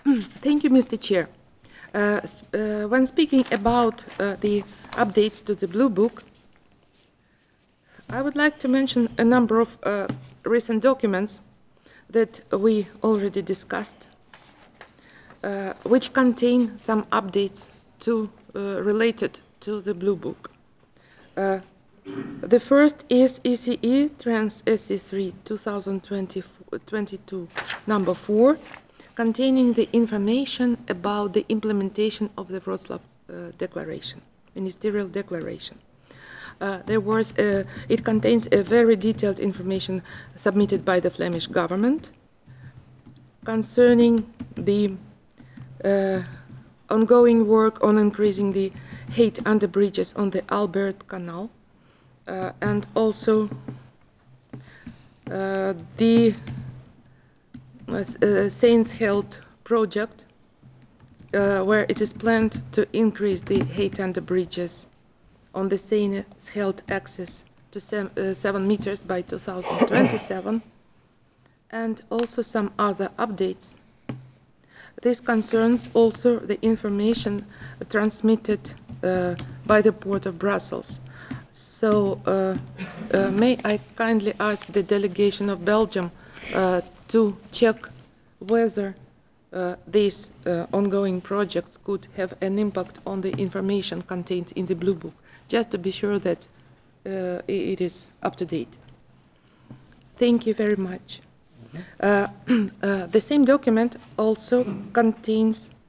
Thank you, Mr. Chair. When speaking about the updates to the Blue Book, I would like to mention a number of recent documents that we already discussed, which contain some updates related to the Blue Book. The first is ECE Trans SC3 2022 number 4, containing the information about the implementation of the Wrocław Declaration, Ministerial Declaration. It contains a very detailed information submitted by the Flemish government concerning the ongoing work on increasing the height under bridges on the Albert Canal, and also the Saints Health project, where it is planned to increase the height under bridges on the Saints Health axis to 7 meters by 2027, and also some other updates. This concerns also the information transmitted by the Port of Brussels. So may I kindly ask the delegation of Belgium to check whether these ongoing projects could have an impact on the information contained in the Blue Book, just to be sure that it is up to date. Thank you very much. The same document also contains